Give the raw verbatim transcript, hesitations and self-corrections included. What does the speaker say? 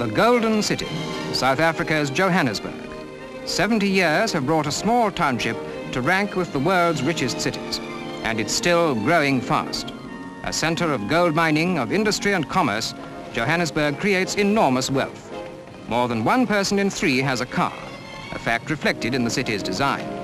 The Golden City, South Africa's Johannesburg. seventy years have brought a small township to rank with the world's richest cities, and it's still growing fast. A center of gold mining, of industry and commerce, Johannesburg creates enormous wealth. More than one person in three has a car, a fact reflected in the city's design.